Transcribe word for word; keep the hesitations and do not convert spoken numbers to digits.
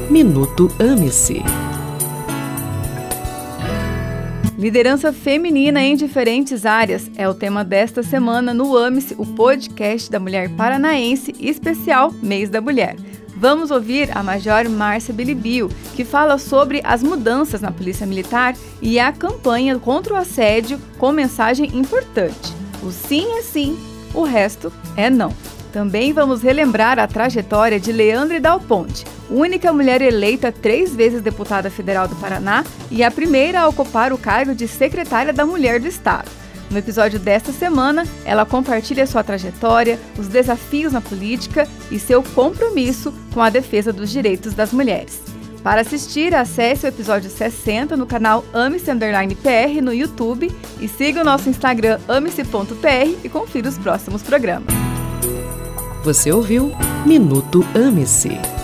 Minuto Ame-se. Liderança feminina em diferentes áreas é o tema desta semana no Ame-se, o podcast da mulher paranaense, especial Mês da Mulher. Vamos ouvir a Major Márcia Bilibio, que fala sobre as mudanças na Polícia Militar e a campanha contra o assédio com mensagem importante. O sim é sim, o resto é não. Também vamos relembrar a trajetória de Leandre Dal Ponte, única mulher eleita três vezes deputada federal do Paraná e a primeira a ocupar o cargo de secretária da Mulher do Estado. No episódio desta semana, ela compartilha sua trajetória, os desafios na política e seu compromisso com a defesa dos direitos das mulheres. Para assistir, acesse o episódio sessenta no canal Ame-se Underline P R no YouTube e siga o nosso Instagram ame-se ponto p r e confira os próximos programas. Você ouviu Minuto Ame-se.